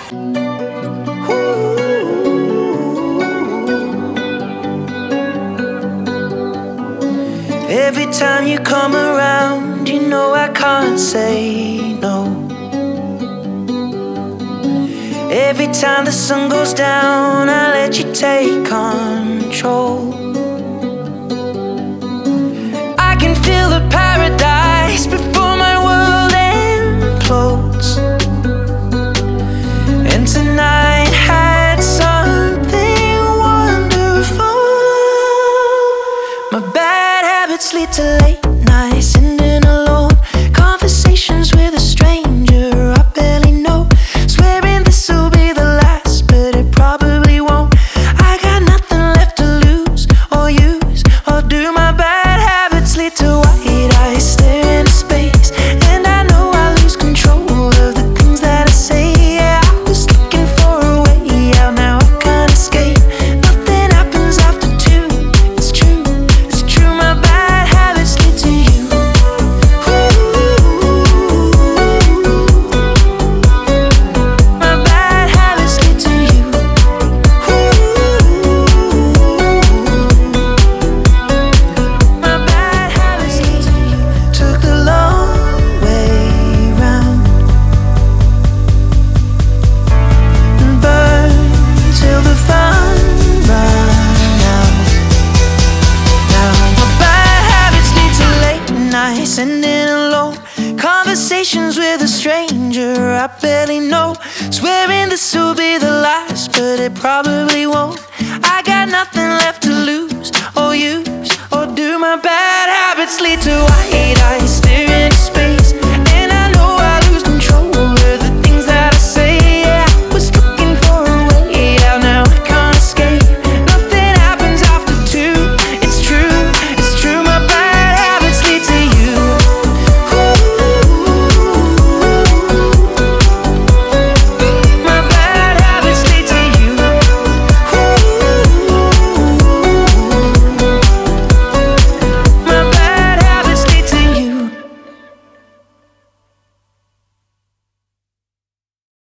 Every time you come around, you know I can't say no. Every time the sun goes down, I let you take control. I can feel the paradise before my world implodes. And tonight had something wonderful. My bad habits lead to late nights, sitting alone, conversations with a stranger I barely know, swearing this will be the last, but it probably won't. I got nothing left to lose or use or do. My bad habits lead to white eyes staring into space, and I know I lose control of the things that I say. Yeah, I was looking for a way out, now I can't escape. Nothing happens after two. It's true, it's true. My bad habits lead to you. My bad habits lead to you. My bad habits lead to you. Took the long way round and burned till the fun ran out. Now my bad habits lead to late nights, sitting alone, conversations with a stranger I barely know, swearing this will be the last, but it probably won't. I got nothing left to